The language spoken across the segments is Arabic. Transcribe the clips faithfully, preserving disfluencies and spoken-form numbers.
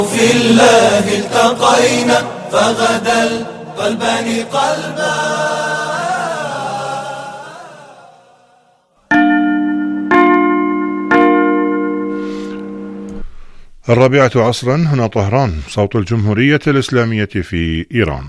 في الله التقينا فغدا القلبان قلبا. الرابعة عصرا، هنا طهران، صوت الجمهورية الإسلامية في إيران.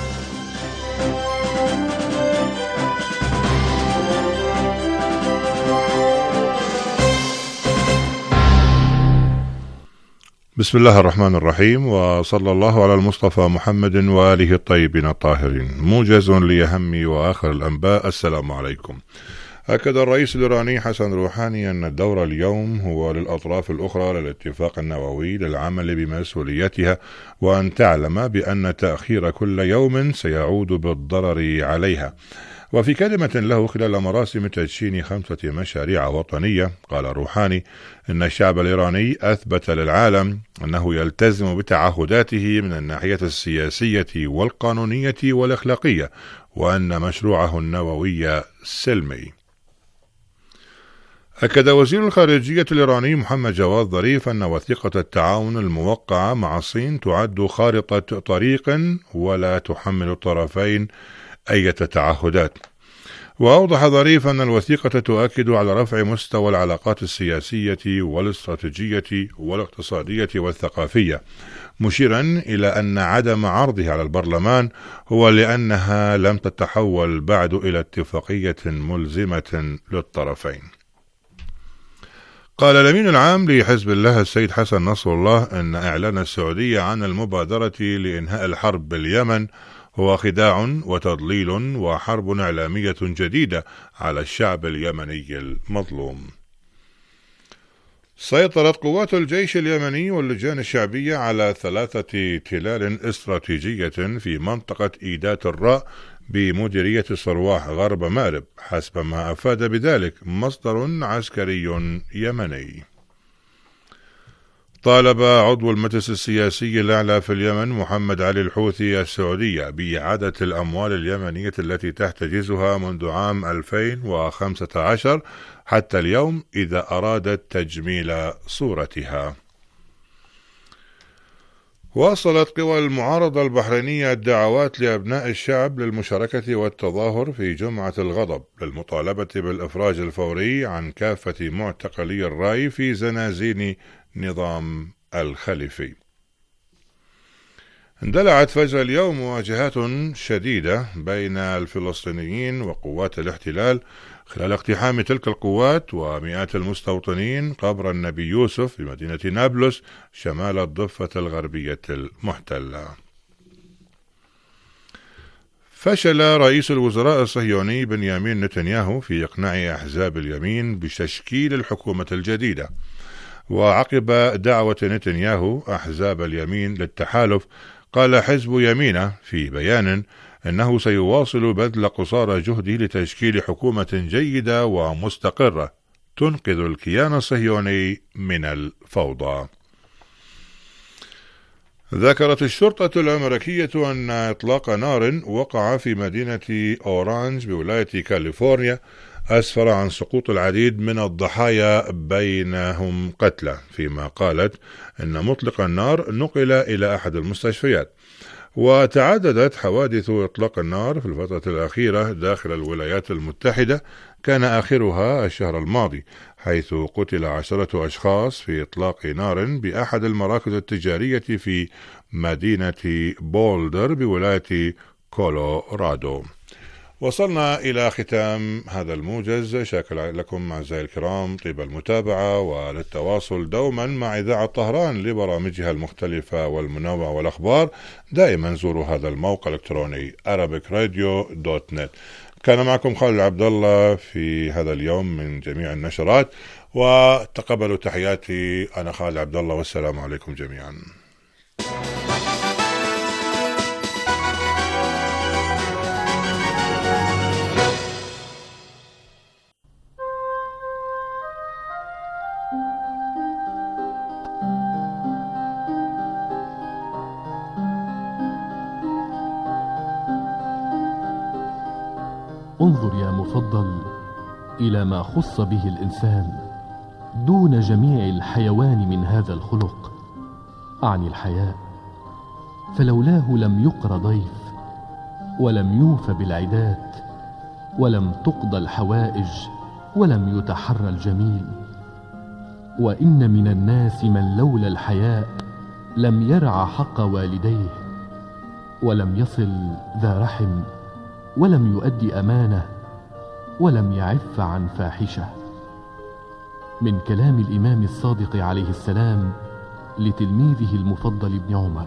بسم الله الرحمن الرحيم، وصلى الله على المصطفى محمد وآله الطيبين الطاهرين. موجز لأهم وآخر الأنباء. السلام عليكم. أكد الرئيس الإيراني حسن روحاني أن الدور اليوم هو للأطراف الأخرى للاتفاق النووي للعمل بمسؤوليتها، وأن تعلم بأن تأخير كل يوم سيعود بالضرر عليها. وفي كلمة له خلال مراسم تدشين خمسة مشاريع وطنية، قال روحاني إن الشعب الإيراني أثبت للعالم أنه يلتزم بتعهداته من الناحية السياسية والقانونية والأخلاقية، وأن مشروعه النووي سلمي. أكد وزير الخارجية الإيراني محمد جواد ظريف أن وثيقة التعاون الموقعة مع الصين تعد خارطة طريق ولا تحمل الطرفين أي تعهدات. وأوضح ظريف أن الوثيقة تؤكد على رفع مستوى العلاقات السياسية والاستراتيجية والاقتصادية والثقافية، مشيرا إلى أن عدم عرضها على البرلمان هو لأنها لم تتحول بعد إلى اتفاقية ملزمة للطرفين. قال الأمين العام لحزب الله السيد حسن نصر الله أن إعلان السعودية عن المبادرة لإنهاء الحرب باليمن هو خداع وتضليل وحرب إعلامية جديدة على الشعب اليمني المظلوم. سيطرت قوات الجيش اليمني واللجان الشعبية على ثلاثة تلال استراتيجية في منطقة إيدات الراء بمديرية صرواح غرب مأرب، حسب ما أفاد بذلك مصدر عسكري يمني. طالب عضو المجلس السياسي الأعلى في اليمن محمد علي الحوثي السعودية بإعادة الأموال اليمنية التي تحتجزها منذ عام ألفين وخمسة عشر حتى اليوم إذا أرادت تجميل صورتها. واصلت قوى المعارضة البحرينية الدعوات لأبناء الشعب للمشاركة والتظاهر في جمعة الغضب للمطالبة بالإفراج الفوري عن كافة معتقلي الرأي في زنازين نظام الخليفي. اندلعت فجر اليوم مواجهات شديدة بين الفلسطينيين وقوات الاحتلال خلال اقتحام تلك القوات ومئات المستوطنين قبر النبي يوسف في مدينة نابلس شمال الضفة الغربية المحتلة. فشل رئيس الوزراء الصهيوني بنيامين نتنياهو في إقناع أحزاب اليمين بتشكيل الحكومة الجديدة. وعقب دعوة نتنياهو أحزاب اليمين للتحالف، قال حزب يمينة في بيان أنه سيواصل بذل قصارى جهده لتشكيل حكومة جيدة ومستقرة تنقذ الكيان الصهيوني من الفوضى. ذكرت الشرطة الأمريكية أن إطلاق نار وقع في مدينة أورانج بولاية كاليفورنيا أسفر عن سقوط العديد من الضحايا بينهم قتلى، فيما قالت أن مطلق النار نقل إلى أحد المستشفيات. وتعددت حوادث إطلاق النار في الفترة الأخيرة داخل الولايات المتحدة، كان آخرها الشهر الماضي حيث قتل عشرة أشخاص في إطلاق نار بأحد المراكز التجارية في مدينة بولدر بولاية كولورادو. وصلنا إلى ختام هذا الموجز. شاكر لكم أعزائي الكرام طيب المتابعة، وللتواصل دوما مع إذاعة طهران لبرامجها المختلفة والمنوعة والأخبار دائما زوروا هذا الموقع الإلكتروني arabic radio دوت نت. كان معكم خالد عبد الله في هذا اليوم من جميع النشرات، وتقبلوا تحياتي. أنا خالد عبد الله، والسلام عليكم جميعا. انظر يا مفضل إلى ما خص به الإنسان دون جميع الحيوان من هذا الخلق. عن الحياء، فلولاه لم يقر ضيف، ولم يوف بالعدات، ولم تقضى الحوائج، ولم يتحرى الجميل. وإن من الناس من لولا الحياء لم يرع حق والديه، ولم يصل ذا رحم، ولم يؤدي أمانة، ولم يعف عن فاحشة. من كلام الإمام الصادق عليه السلام لتلميذه المفضل ابن عمر.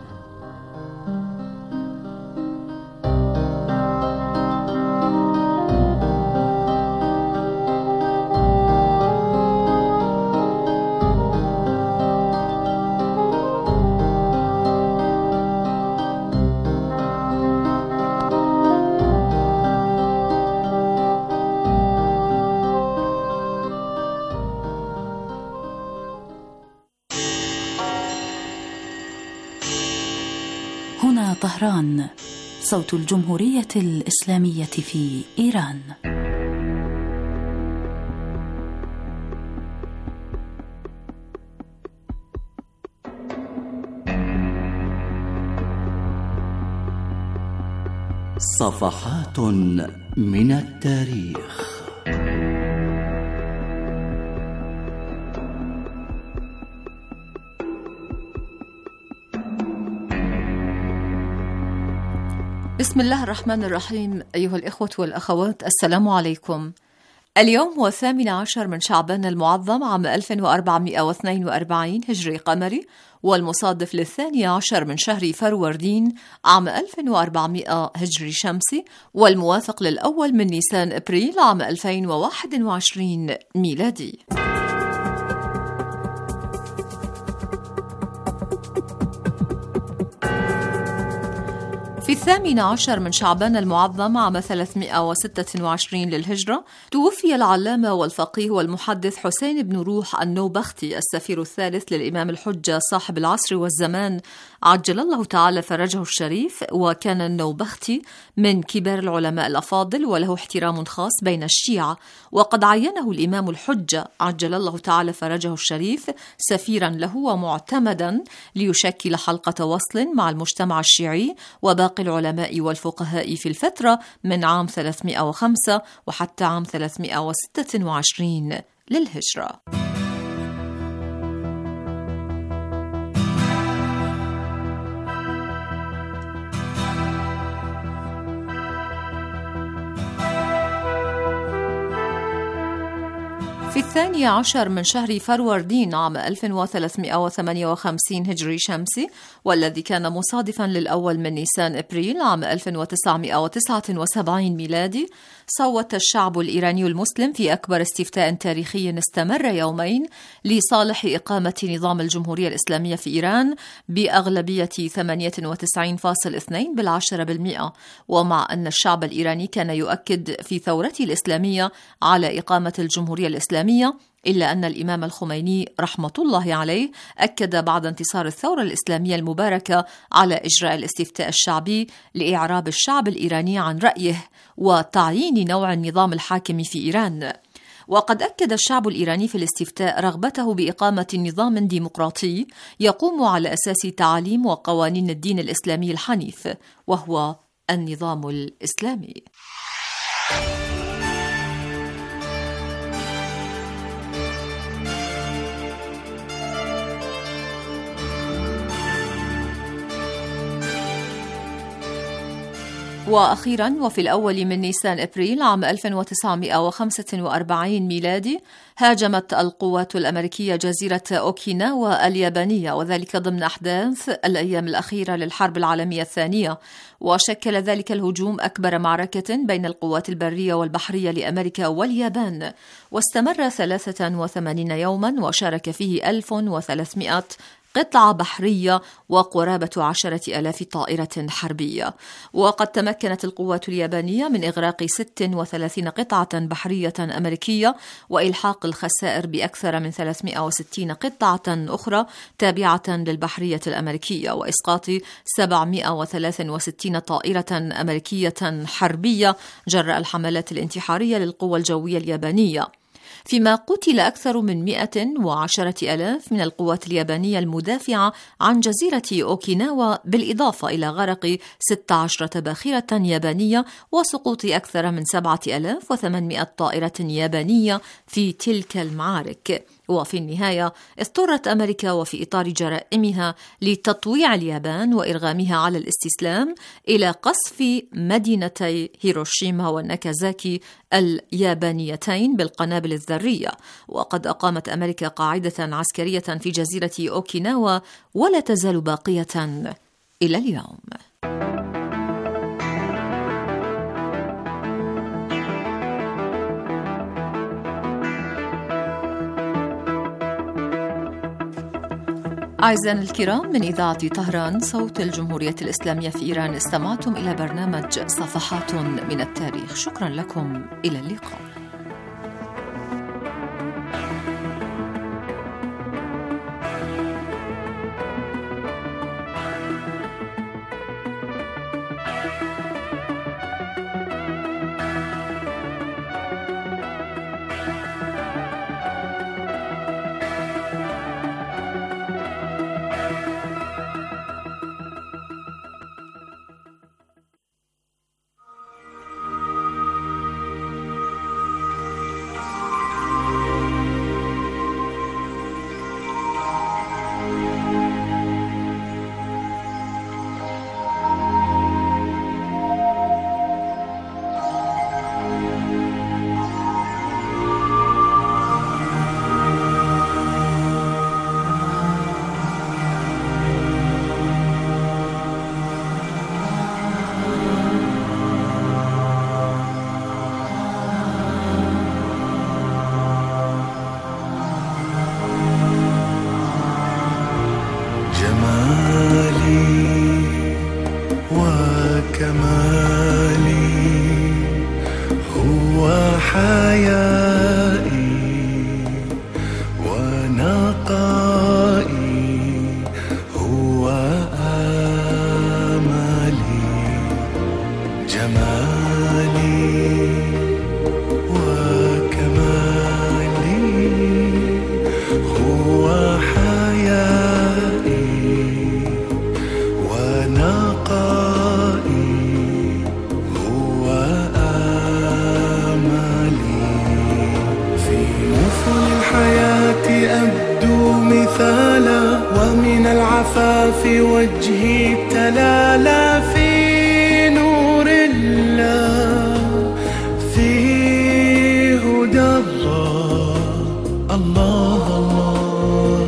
هنا طهران، صوت الجمهورية الإسلامية في إيران. صفحات من التاريخ. بسم الله الرحمن الرحيم. أيها الإخوة والأخوات، السلام عليكم. اليوم هو الثامن عشر من شعبان المعظم عام ألف وأربعمائة واثنين وأربعين هجري قمري، والمصادف للثاني عشر من شهر فروردين عام ألف وأربعمائة هجري شمسي، والموافق للأول من نيسان أبريل عام ألفين وواحد وعشرين ميلادي. في الثامن عشر من شعبان المعظم عام ثلاثمائة وستة وعشرين للهجرة توفي العلامة والفقيه والمحدث حسين بن روح النوبختي، السفير الثالث للإمام الحجة صاحب العصر والزمان عجل الله تعالى فرجه الشريف. وكان النوبختي من كبار العلماء الأفاضل، وله احترام خاص بين الشيعة، وقد عينه الإمام الحجة عجل الله تعالى فرجه الشريف سفيرا له ومعتمدا ليشكل حلقة وصل مع المجتمع الشيعي وباقي العلماء والفقهاء في الفترة من عام ثلاثمائة وخمسة وحتى عام ثلاثمائة وستة وعشرين للهجرة. في الثاني عشر من شهر فروردين عام ألف وثلاثمائة وثمانية وخمسين هجري شمسي، والذي كان مصادفا للأول من نيسان أبريل عام ألف وتسعمائة وتسعة وسبعين ميلادي، صوت الشعب الإيراني المسلم في أكبر استفتاء تاريخي استمر يومين لصالح إقامة نظام الجمهورية الإسلامية في إيران بأغلبية ثمانية وتسعين فاصلة اثنين بالعشرة بالمئة. ومع أن الشعب الإيراني كان يؤكد في ثورته الإسلامية على إقامة الجمهورية الإسلامية، إلا أن الإمام الخميني رحمة الله عليه أكد بعد انتصار الثورة الإسلامية المباركة على إجراء الاستفتاء الشعبي لإعراب الشعب الإيراني عن رأيه وتعيين نوع النظام الحاكم في إيران. وقد أكد الشعب الإيراني في الاستفتاء رغبته بإقامة نظام ديمقراطي يقوم على أساس تعاليم وقوانين الدين الإسلامي الحنيف، وهو النظام الإسلامي. وأخيرا وفي الأول من نيسان أبريل عام ألف وتسعمائة وخمسة وأربعين ميلادي هاجمت القوات الأمريكية جزيرة أوكيناوا اليابانية، وذلك ضمن أحداث الأيام الأخيرة للحرب العالمية الثانية. وشكل ذلك الهجوم أكبر معركة بين القوات البرية والبحرية لأمريكا واليابان، واستمر ثلاثة وثمانين يوما، وشارك فيه ألف وثلاثمائة قطعة بحرية وقرابة عشرة ألاف طائرة حربية. وقد تمكنت القوات اليابانية من إغراق ست وثلاثين قطعة بحرية أمريكية وإلحاق الخسائر بأكثر من ثلاثمائة وستين قطعة أخرى تابعة للبحرية الأمريكية، وإسقاط سبعمائة وثلاثة وستين طائرة أمريكية حربية جراء الحملات الانتحارية للقوى الجوية اليابانية. فيما قتل أكثر من مئة وعشرة آلاف من القوات اليابانية المدافعة عن جزيرة أوكيناوا، بالإضافة إلى غرق ستة عشر باخرة يابانية وسقوط أكثر من سبعة آلاف وثمانمئة طائرة يابانية في تلك المعارك. وفي النهاية اضطرت أمريكا وفي إطار جرائمها لتطويع اليابان وإرغامها على الاستسلام إلى قصف مدينتي هيروشيما وناكازاكي اليابانيتين بالقنابل الذرية. وقد أقامت أمريكا قاعدة عسكرية في جزيرة أوكيناوا ولا تزال باقية إلى اليوم. أعزائنا الكرام، من إذاعة طهران صوت الجمهورية الإسلامية في إيران، استمعتم إلى برنامج صفحات من التاريخ. شكرا لكم، إلى اللقاء. في وجهي تلالى في نور الله، في هدى الله الله الله.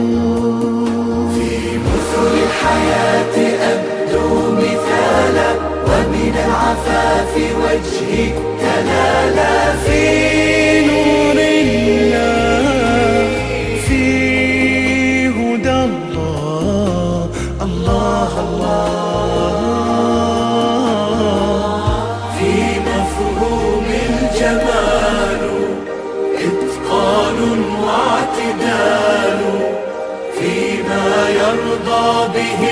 في مثل الحياة أبدو مثالا، ومن العفاف وجهي تلالى في نور الله، في هدى الله الله الله. في مفهوم الجمال إتقان واعتدال، فيما يرضى به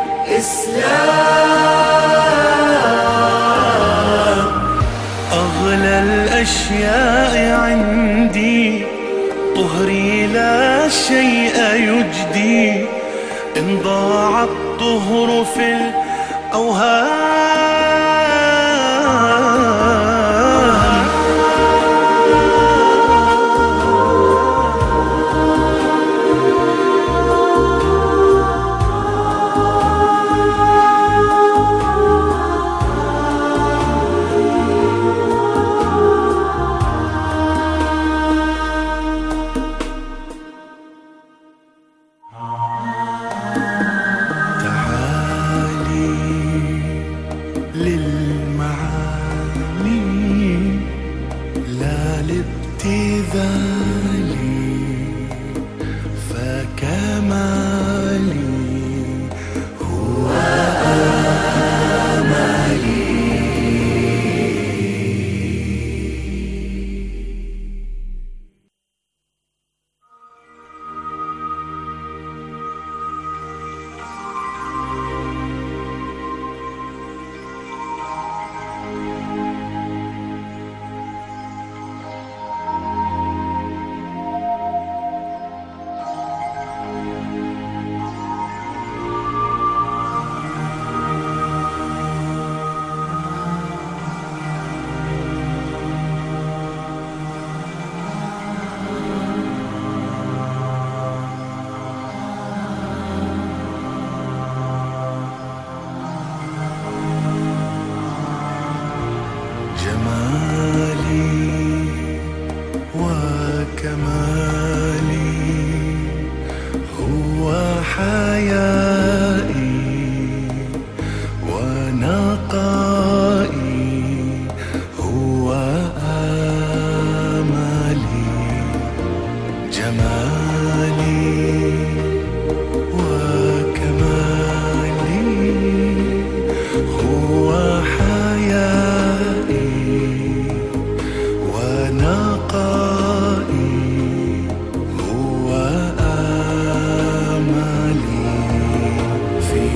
الإسلام. أغلى الأشياء عندي طهري لا شيء يجدي، إن ضاع الطهر في الأوهام.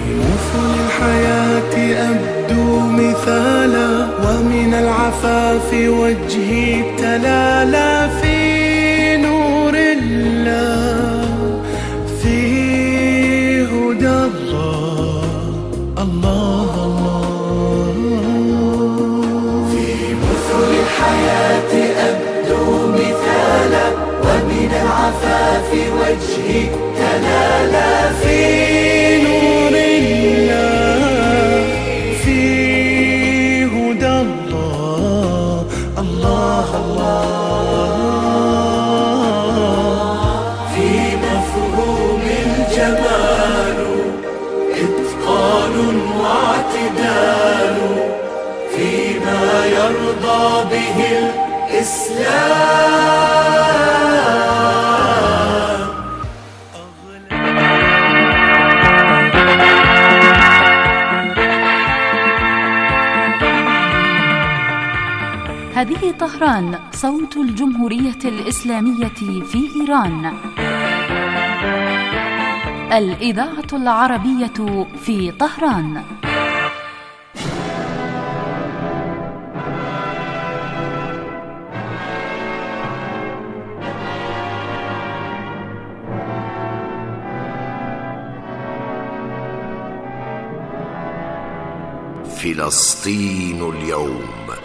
مثل الحياة أبدو مثالا ومن العفاف وجهي تلالا في نور الله في هدى الله الله الله في مثل الحياة أبدو مثالا ومن العفاف وجهي تلالا في نور الله في هدى الله الله الله في مفهوم الجمال إتقان واعتدال فيما يرضى به الإسلام. هذه طهران، صوت الجمهورية الإسلامية في إيران. الإذاعة العربية في طهران. فلسطين اليوم.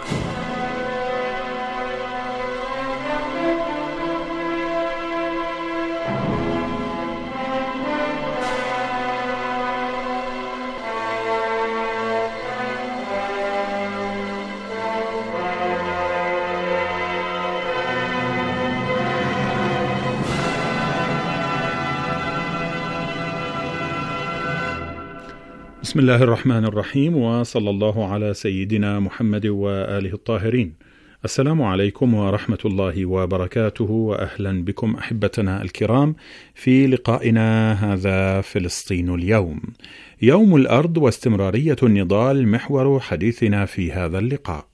بسم الله الرحمن الرحيم، وصلى الله على سيدنا محمد وآله الطاهرين. السلام عليكم ورحمة الله وبركاته، وأهلا بكم أحبتنا الكرام في لقائنا هذا فلسطين اليوم. يوم الأرض واستمرارية النضال محور حديثنا في هذا اللقاء.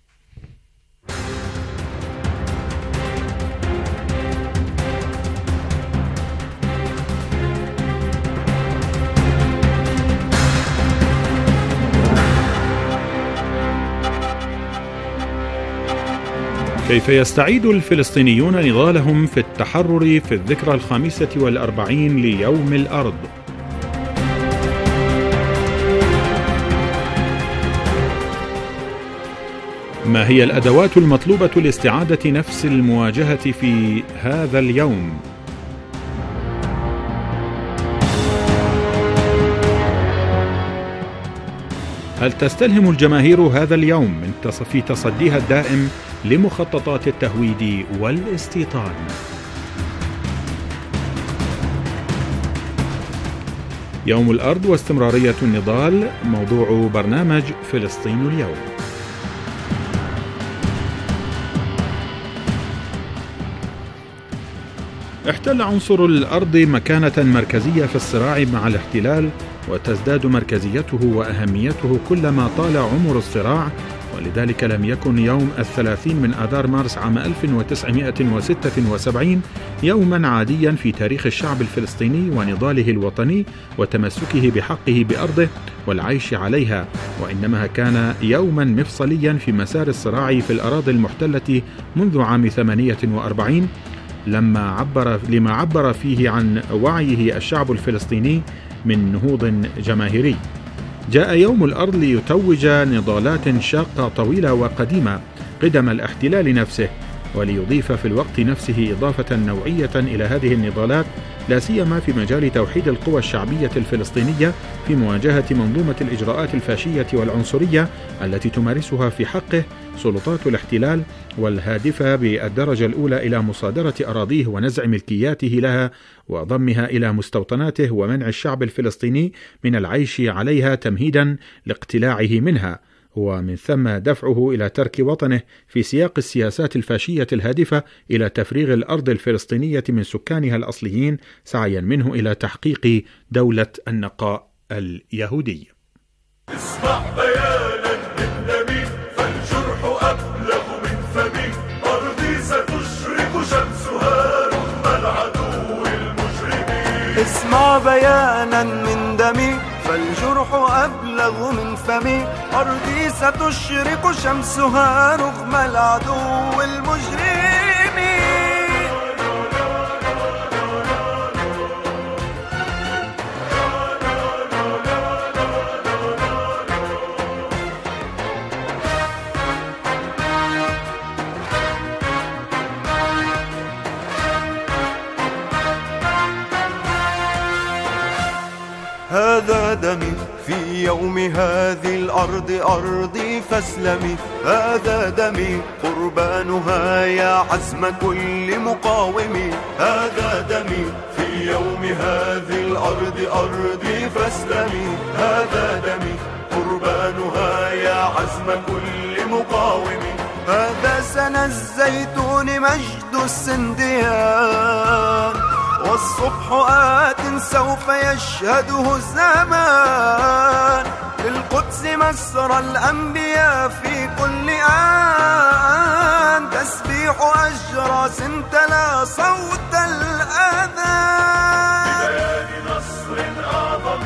كيف يستعيد الفلسطينيون نضالهم في التحرر في الذكرى الخامسة والأربعين ليوم الأرض؟ ما هي الأدوات المطلوبة لاستعادة نفس المواجهة في هذا اليوم؟ هل تستلهم الجماهير هذا اليوم من في تصديها الدائم لمخططات التهويد والاستيطان؟ يوم الأرض واستمرارية النضال موضوع برنامج فلسطين اليوم. احتل عنصر الأرض مكانة مركزية في الصراع مع الاحتلال، وتزداد مركزيته وأهميته كلما طال عمر الصراع، ولذلك لم يكن يوم الثلاثين من آذار مارس عام ألف وتسعمائة وستة وسبعين يوما عاديا في تاريخ الشعب الفلسطيني ونضاله الوطني وتمسكه بحقه بأرضه والعيش عليها، وإنما كان يوما مفصليا في مسار الصراع في الأراضي المحتلة منذ عام ثمانية وأربعين، لما عبر لما عبر فيه عن وعيه الشعب الفلسطيني من نهوض جماهيري. جاء يوم الأرض ليتوج نضالات شاقة طويلة وقديمة قدم الاحتلال نفسه، وليضيف في الوقت نفسه إضافة نوعية إلى هذه النضالات، لا سيما في مجال توحيد القوى الشعبية الفلسطينية في مواجهة منظومة الإجراءات الفاشية والعنصرية التي تمارسها في حقه سلطات الاحتلال، والهادفة بالدرجة الأولى إلى مصادرة أراضيه ونزع ملكياته لها وضمها إلى مستوطناته ومنع الشعب الفلسطيني من العيش عليها تمهيدا لاقتلاعه منها، ومن ثم دفعه إلى ترك وطنه في سياق السياسات الفاشية الهادفة إلى تفريغ الأرض الفلسطينية من سكانها الأصليين سعيا منه إلى تحقيق دولة النقاء اليهودي. اسمع بيانا النبي فالجرح أبلغ من فمي، أرضي ستشرق شمسها رغم العدو المجرمين. اسمع بيانا من دمي فالجرح فالجرح أبلغ من فمي. أرضي ستشرق شمسها رغم العدو المجرم. هذا دمي في يوم هذه الأرض أرضي فاسلمي. هذا دمي قربانها يا عزم كل مقاوم. هذا دمي في يوم هذه الأرض أرضي فاسلمي. هذا دمي قربانها يا عزم كل مقاوم. هذا سنى الزيتون مجد السنديان، والصبح آت سوف يشهده الزمان. للقدس مسرى الأنبياء في كل آن، تسبيح أجراس تلا صوت الأذان. ببيان نصر أعظم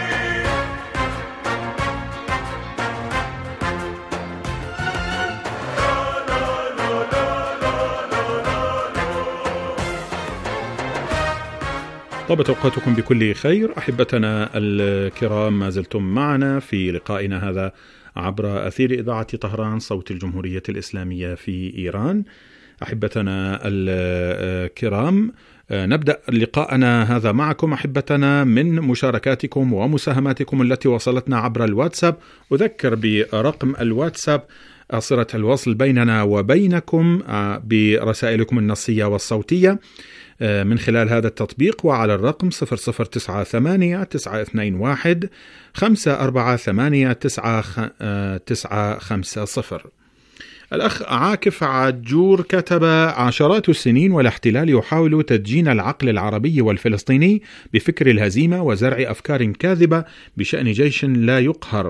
طابت أوقاتكم بكل خير. أحبتنا الكرام، ما زلتم معنا في لقائنا هذا عبر أثير إذاعة طهران صوت الجمهورية الإسلامية في إيران. أحبتنا الكرام، نبدأ لقاءنا هذا معكم أحبتنا من مشاركاتكم ومساهماتكم التي وصلتنا عبر الواتساب. أذكر برقم الواتساب صلة الوصل بيننا وبينكم برسائلكم النصية والصوتية من خلال هذا التطبيق، وعلى الرقم صفر صفر تسعة ثمانية تسعة اثنين واحد خمسة أربعة ثمانية تسعة تسعة خمسة صفر. الأخ عاكف عجور كتب: عشرات السنين والاحتلال يحاول تدجين العقل العربي والفلسطيني بفكر الهزيمة وزرع أفكار كاذبة بشأن جيش لا يقهر،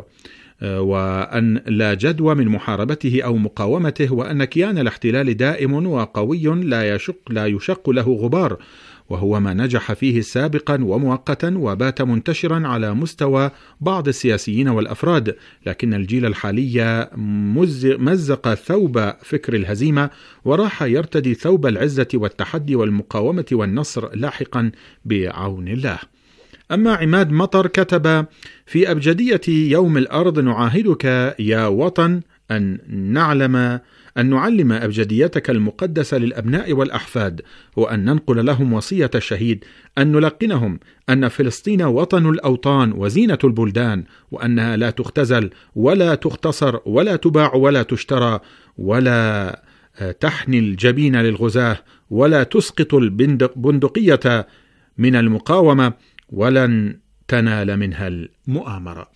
وأن لا جدوى من محاربته أو مقاومته، وأن كيان الاحتلال دائم وقوي لا يشق لا يشق له غبار، وهو ما نجح فيه سابقا ومؤقتا وبات منتشرا على مستوى بعض السياسيين والأفراد، لكن الجيل الحالي مزق ثوب فكر الهزيمة وراح يرتدي ثوب العزة والتحدي والمقاومة والنصر لاحقا بعون الله. أما عماد مطر كتب: في أبجدية يوم الأرض نعاهدك يا وطن أن نعلم أن نعلم أبجديتك المقدسة للأبناء والأحفاد، وأن ننقل لهم وصية الشهيد، أن نلقنهم أن فلسطين وطن الأوطان وزينة البلدان، وأنها لا تختزل ولا تختصر ولا تباع ولا تشترى، ولا تحني الجبين للغزاة، ولا تسقط البندقية من المقاومة، ولن تنال منها المؤامرة.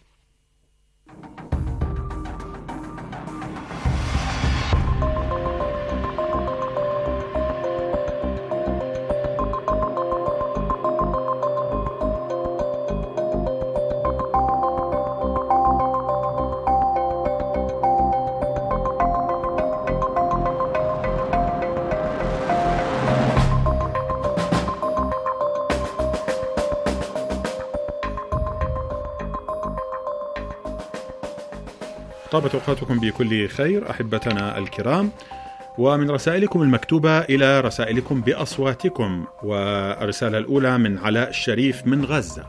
طابت أوقاتكم بكل خير أحبتنا الكرام، ومن رسائلكم المكتوبة إلى رسائلكم بأصواتكم. والرسالة الأولى من علاء الشريف من غزة: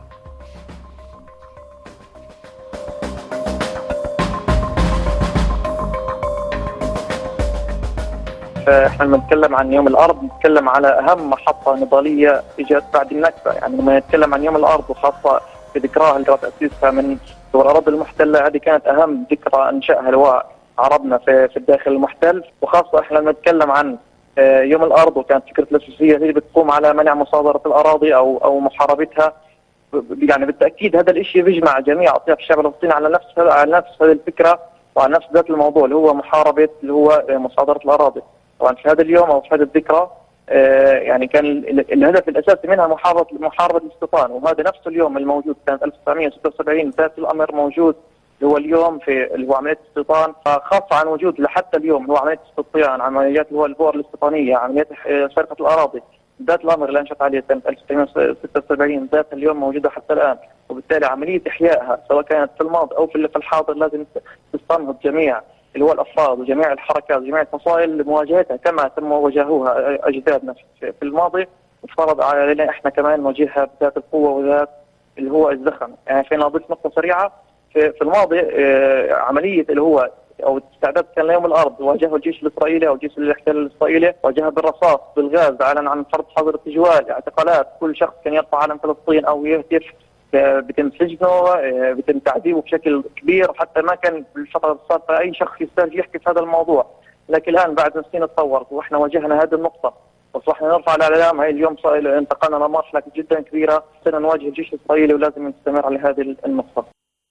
احنا لما نتكلم عن يوم الأرض نتكلم على أهم محطة نضالية إجت بعد النكبة. يعني لما نتكلم عن يوم الأرض وخاصة بذكراها اللي تأسيسها من الأراضي المحتلة، هذه كانت أهم ذكرى أنشأها لواء عربنا في في الداخل المحتل. وخاصة احنا لما نتكلم عن يوم الأرض، وكانت فكرة الأساسية هي بتقوم على منع مصادرة الأراضي أو أو محاربتها. يعني بالتأكيد هذا الشيء بيجمع جميع أطياف الشعب الفلسطيني على نفس على نفس هذه الفكرة وعلى نفس ذات الموضوع اللي هو محاربة اللي هو مصادرة الأراضي. طبعا في هذا اليوم أو في هذه الذكرى يعني كان الهدف الأساسي منها محاربة محاربة الاستيطان، وهذا نفس اليوم الموجود سنة ألف وتسعمئة وستة وسبعين ذات الأمر موجود اللي هو اليوم في اللي هو عملية الاستيطان، خاصة عن وجود لحتى اليوم هو عملية استطيان، عمليات اللي هو البؤر الاستيطانية، عمليات سرقة الأراضي ذات الأمر اللي أنشأت عليه سنة ألف وتسعمائة وستة وسبعين ذات اليوم موجودة حتى الآن، وبالتالي عملية إحيائها سواء كانت في الماضي أو في الحاضر لازم تستنهض جميع اللي هو الأفراد وجميع الحركات وجميع الفصائل لمواجهتها كما تم واجهوها أجدادنا في الماضي، وفرض علينا إحنا كمان نواجهها بذات القوة وذات اللي هو الزخم. يعني فينا نضيف نقطة سريعة، في, في الماضي آه عملية اللي هو أو استعداد كان ليوم الأرض واجهه الجيش الإسرائيلي أو جيش الاحتلال الإسرائيلي، واجهه بالرصاص بالغاز، أعلن عن فرض حظر التجوال، اعتقالات، كل شخص كان يرفع علم فلسطين أو يهتف بيتم سجنه، بيتم تعذيبه بشكل كبير، وحتى ما كان بالفترة السابقة أي شخص يستاهل يحكي في هذا الموضوع. لكن الآن بعد سنين تطورت وإحنا واجهنا هذه النقطة وصحنا نرفع الإعلام. هاي اليوم انتقلنا لمرحلة جدا كبيرة، صرنا نواجه الجيش الإسرائيلي ولازم نستمر على هذه النقطة.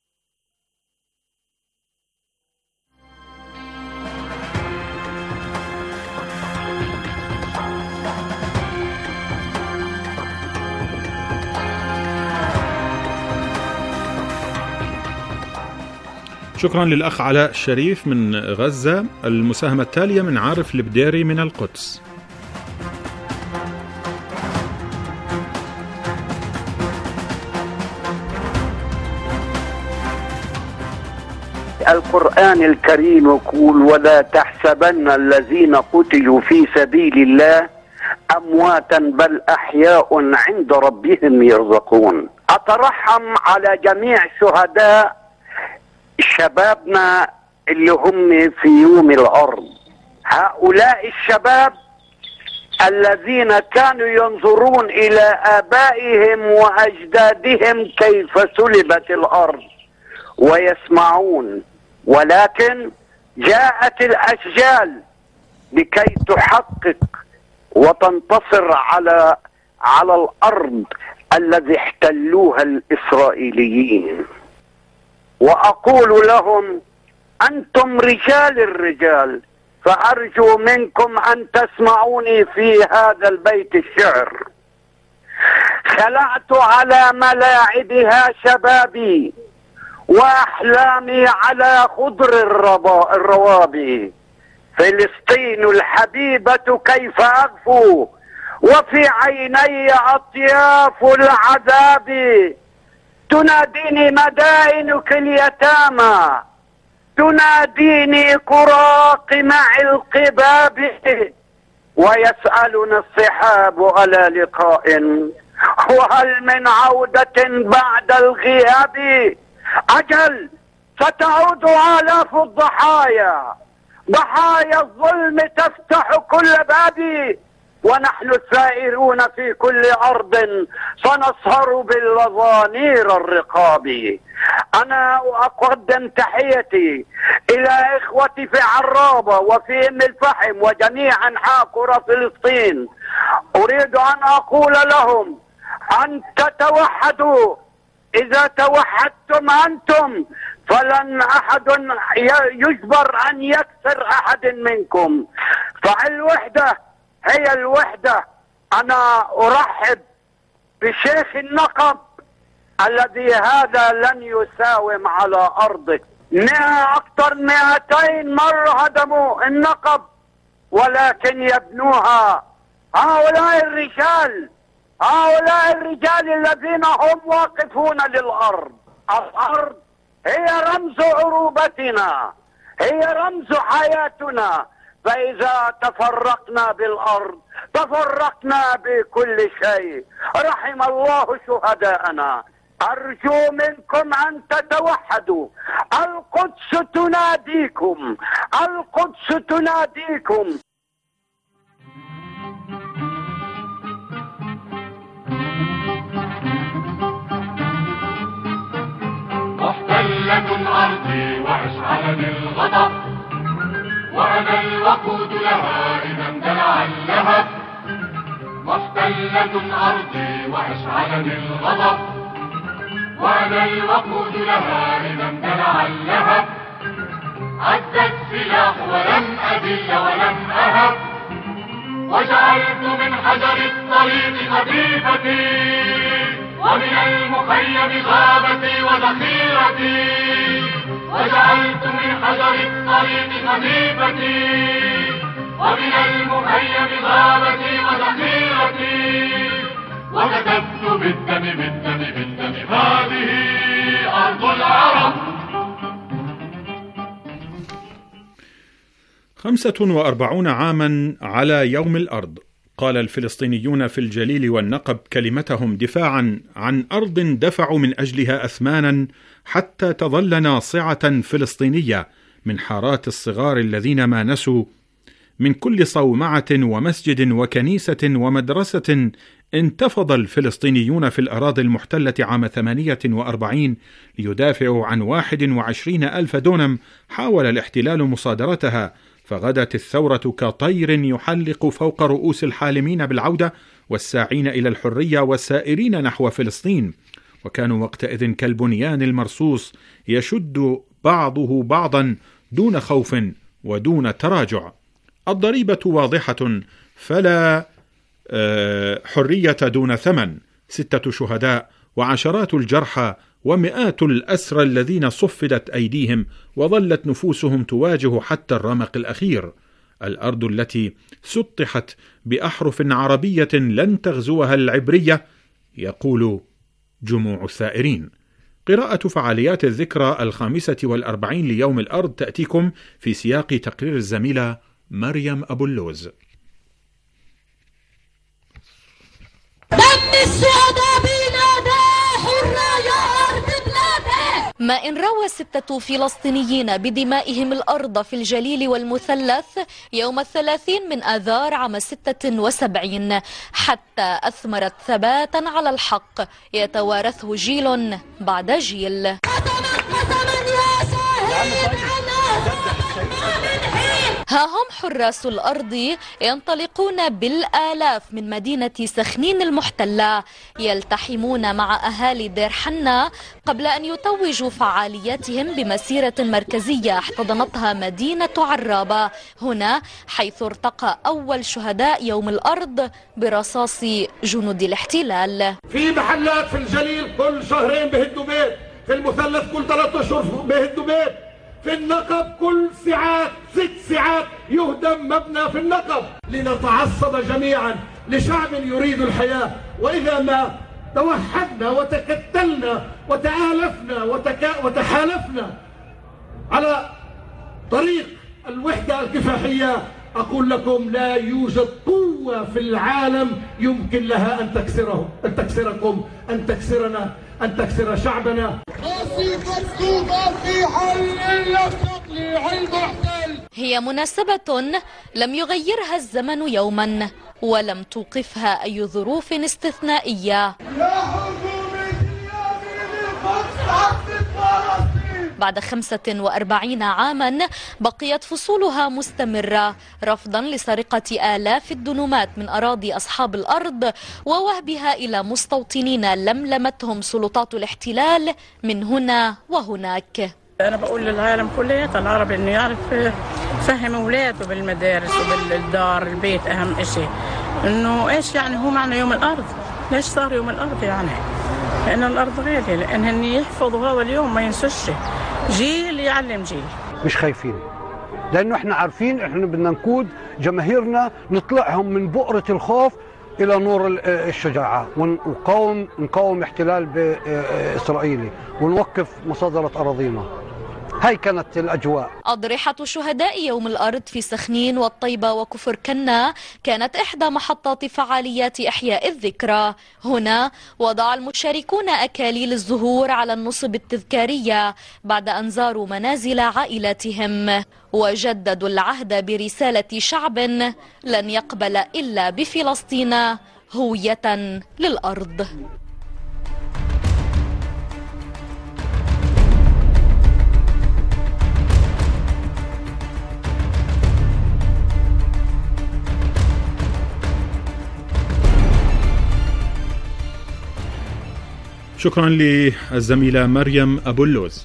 شكرا للأخ علاء الشريف من غزة. المساهمة التالية من عارف البديري من القدس. القرآن الكريم يقول: ولا تحسبن الذين قتلوا في سبيل الله أمواتا بل أحياء عند ربهم يرزقون. أترحم على جميع شهداء شبابنا اللي هم في يوم الأرض. هؤلاء الشباب الذين كانوا ينظرون إلى آبائهم وأجدادهم كيف سلبت الأرض ويسمعون، ولكن جاءت الأجيال لكي تحقق وتنتصر على على الأرض الذي احتلوها الإسرائيليين. وأقول لهم: أنتم رجال الرجال، فأرجو منكم أن تسمعوني في هذا البيت الشعر. خلعت على ملاعبها شبابي وأحلامي على خضر الروابي، فلسطين الحبيبة كيف أغفو وفي عيني أطياف العذاب، تناديني مدائنك اليتامى، تناديني قرى قمع القباب، ويسألني الصحاب على لقاء، وهل من عودة بعد الغياب؟ أجل ستعود آلاف الضحايا، ضحايا الظلم تفتح كل باب، ونحن السائرون في كل أرض سنسهر بالوظانير الرقاب. أنا أقدم تحيتي إلى إخوتي في عرابة وفي أم الفحم وجميع أنحاء قرى فلسطين. أريد أن أقول لهم أن تتوحدوا. إذا توحدتم أنتم فلن أحد يجبر أن يكسر أحد منكم، فالوحدة هي الوحدة. أنا أرحب بشيخ النقب الذي هذا لن يساوم على أرضه. مئة أكثر مئتين مرة هدموا النقب ولكن يبنوها هؤلاء الرجال، هؤلاء الرجال الذين هم واقفون للأرض. الأرض هي رمز عروبتنا، هي رمز حياتنا، فإذا تفرقنا بالأرض تفرقنا بكل شيء. رحم الله شهداءنا. أرجو منكم أن تتوحدوا. القدس تناديكم، القدس تناديكم. محتلة أرضي وأشعلني الغضب، وأنا الوقود لها إذا اندلع اللهب. محتلة أرضي وأشعلني الغضب، وأنا الوقود لها إذا اندلع اللهب. عز السلاح ولم أذل ولم أهب، وجعلت من حجر الطريق قذيفتي، ومن المخيم غابتي وذخيرتي. وجعلت من حجر الطريق قذيفتي، ومن المخيم غابتي وذخيرتي. وكتبت بالدم بالدم بالدم هذه أرض العرب. خمسة وأربعون عاما على يوم الأرض، قال الفلسطينيون في الجليل والنقب كلمتهم دفاعا عن أرض دفعوا من أجلها أثمانا حتى تظل ناصعة فلسطينية من حارات الصغار الذين ما نسوا. من كل صومعة ومسجد وكنيسة ومدرسة انتفض الفلسطينيون في الأراضي المحتلة عام ثمانية وأربعين ليدافعوا عن واحد وعشرين ألف دونم حاول الاحتلال مصادرتها، فغدت الثورة كطير يحلق فوق رؤوس الحالمين بالعودة والساعين إلى الحرية والسائرين نحو فلسطين، وكانوا وقتئذ كالبنيان المرصوص يشد بعضه بعضا دون خوف ودون تراجع. الضريبة واضحة، فلا حرية دون ثمن، ستة شهداء وعشرات الجرحى ومئات الأسرى الذين صفدت أيديهم وظلت نفوسهم تواجه حتى الرمق الأخير. الأرض التي سطحت بأحرف عربية لن تغزوها العبرية، يقول جموع الثائرين. قراءة فعاليات الذكرى الخامسة والأربعين ليوم الأرض تأتيكم في سياق تقرير الزميلة مريم أبو اللوز. دم الشهداء بنادى حرة يا أرض بلادي. ما إن روى ستة فلسطينيين بدمائهم الأرض في الجليل والمثلث يوم الثلاثين من آذار عام ستة وسبعين، حتى أثمرت ثباتا على الحق يتوارثه جيل بعد جيل. ها هم حراس الأرض ينطلقون بالآلاف من مدينة سخنين المحتلة، يلتحمون مع أهالي دير حنا قبل أن يتوجوا فعالياتهم بمسيرة مركزية احتضنتها مدينة عرابة، هنا حيث ارتقى أول شهداء يوم الأرض برصاص جنود الاحتلال. في محلات في الجليل كل شهرين بهدوا بيت، في المثلث كل ثلاثة أشهر بهدوا بيت، في النقب كل ساعات ست ساعات يهدم مبنى في النقب. لنتعصب جميعا لشعب يريد الحياة، وإذا ما توحدنا وتكتلنا وتآلفنا وتكا وتحالفنا على طريق الوحدة الكفاحية، أقول لكم لا يوجد قوة في العالم يمكن لها أن تكسره أن تكسركم أن تكسرنا أن تكسر شعبنا. هي مناسبة لم يغيرها الزمن يوما ولم توقفها أي ظروف استثنائية. بعد خمسة وأربعين عاما بقيت فصولها مستمرة رفضا لسرقة آلاف الدنومات من أراضي أصحاب الأرض ووهبها إلى مستوطنين لملمتهم سلطات الاحتلال من هنا وهناك. أنا بقول للعالم كلية العربي إنه يعرف فهم أولاده بالمدارس وبالدار البيت، أهم إشي إنه إيش يعني هو معنى يوم الأرض، ليش صار يوم الأرض يعني؟ لأن الأرض غالية، لأن هن يحفظوا هذا اليوم ما ينسوش، جيل يعلم جيل. مش خايفين، لأنه إحنا عارفين إحنا بدنا نقود جماهيرنا نطلعهم من بؤرة الخوف إلى نور الشجاعة، ونقاوم نقاوم احتلال إسرائيلي ونوقف مصادرة أراضينا. هاي كانت الأجواء. أضرحة شهداء يوم الأرض في سخنين والطيبة وكفر كنا كانت إحدى محطات فعاليات إحياء الذكرى. هنا وضع المشاركون أكاليل الزهور على النصب التذكارية بعد أن زاروا منازل عائلاتهم، وجددوا العهد برسالة شعب لن يقبل إلا بفلسطين هوية للأرض. شكرا للزميلة مريم أبو اللوز.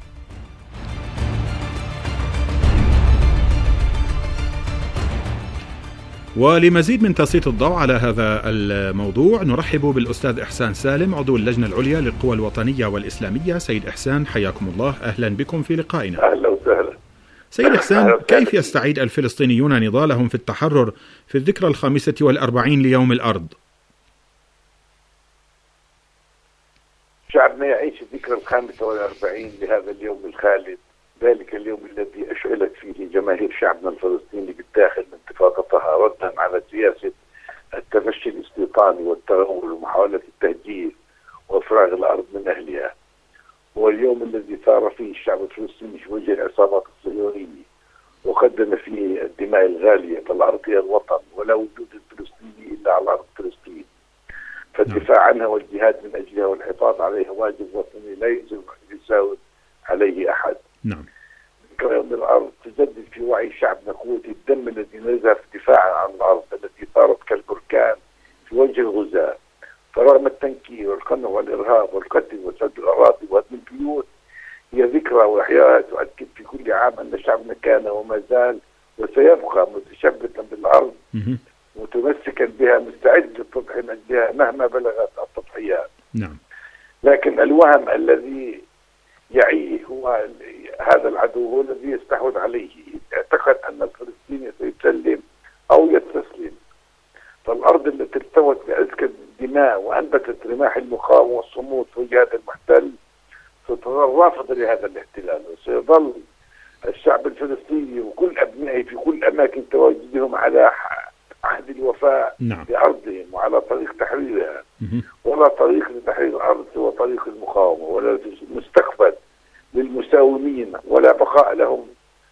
ولمزيد من تسليط الضوء على هذا الموضوع نرحب بالأستاذ إحسان سالم عضو اللجنة العليا للقوى الوطنية والإسلامية. سيد إحسان حياكم الله، أهلا بكم في لقائنا. أهلا وسهلا. سيد إحسان، كيف يستعيد الفلسطينيون نضالهم في التحرر في الذكرى الخامسة والأربعين ليوم الأرض؟ شعبنا يعيش الذكرى الخامسة والأربعين لهذا اليوم الخالد، ذلك اليوم الذي أشعلت فيه جماهير شعبنا الفلسطيني بالداخل من انتفاضتها ردا على سياسة التفشي الاستيطاني والتغول ومحاولة التهجير وإفراغ الأرض من أهلها. هو اليوم الذي ثار فيه الشعب الفلسطيني في وجه العصابات الصهيونية وقدم فيه الدماء الغالية، فالأرض هي الوطن ولا وجود الفلسطيني إلا على أرض فلسطين، فالدفاع عنها والجهاد من أجلها والحفاظ عليها واجب وطني لا يساوي عليه أحد. نعم. يوم الأرض تجدد في وعي شعبنا قوة الدم الذي نزف دفاعا عن الأرض التي صارت كالبركان في وجه الغزاة، فرغم التنكيل والقمع والإرهاب والقتل وسد الأراضي وهدم البيوت هي ذكرى وإحياء تؤكد في كل عام أن شعبنا كان وما زال وسيبقى متشبثا بالأرض متمسكا بها مستعد للتضحية من أجلها مهما بلغت التضحيات. نعم. لكن الوهم الذي يعيه هو هذا العدو هو الذي يستحوذ عليه، اعتقد أن الفلسطيني سيسلم أو يستسلم، فالأرض التي ارتوت بأزكى الدماء وأنبتت رماح المقاومة والصمود في وجه هذا المحتل ستظل رافضة لهذا الاحتلال، وسيظل الشعب الفلسطيني وكل أبنائه في كل أماكن تواجدهم على عهد الوفاء نعم. بأرضهم وعلى طريق تحريرها، ولا طريق لتحرير الأرض سوى طريق المقاومة، ولا مستقبل للمساومين ولا بقاء لهم